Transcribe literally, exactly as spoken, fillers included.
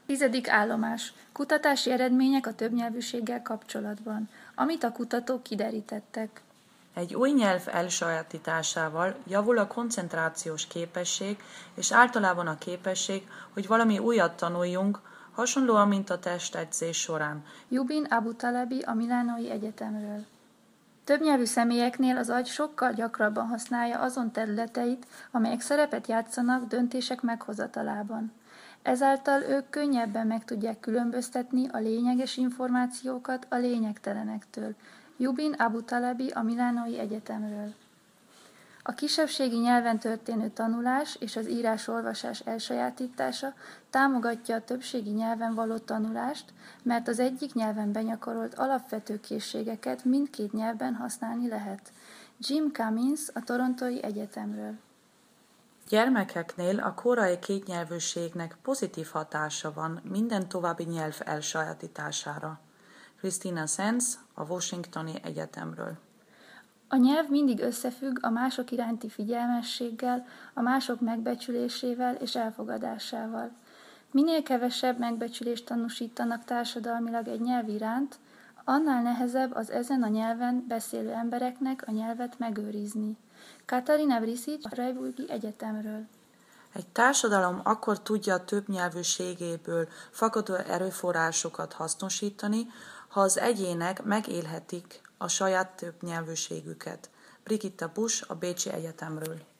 Tizedik állomás. Kutatási eredmények a többnyelvűséggel kapcsolatban, amit a kutatók kiderítettek. Egy új nyelv elsajátításával javul a koncentrációs képesség, és általában a képesség, hogy valami újat tanuljunk, hasonlóan, mint a testedzés során. Jubin Abu-Talebi a Milánói Egyetemről. Többnyelvű személyeknél az agy sokkal gyakrabban használja azon területeit, amelyek szerepet játszanak döntések meghozatalában. Ezáltal ők könnyebben meg tudják különböztetni a lényeges információkat a lényegtelenektől. Jubin Abu-Talebi a Milánói Egyetemről. A kisebbségi nyelven történő tanulás és az írás-olvasás elsajátítása támogatja a többségi nyelven való tanulást, mert az egyik nyelven benyakorolt alapvető készségeket mindkét nyelven használni lehet. Jim Cummins a Torontói Egyetemről. Gyermekeknél a korai kétnyelvűségnek pozitív hatása van minden további nyelv elsajátítására. Christina Sands a Washingtoni Egyetemről. A nyelv mindig összefügg a mások iránti figyelmességgel, a mások megbecsülésével és elfogadásával. Minél kevesebb megbecsülést tanúsítanak társadalmilag egy nyelv iránt, annál nehezebb az ezen a nyelven beszélő embereknek a nyelvet megőrizni. Katarina Brisic a Freiburgi Egyetemről. Egy társadalom akkor tudja többnyelvűségéből fakadó erőforrásokat hasznosítani, ha az egyének megélhetik a saját többnyelvűségüket. Brigitta Busch a Bécsi Egyetemről.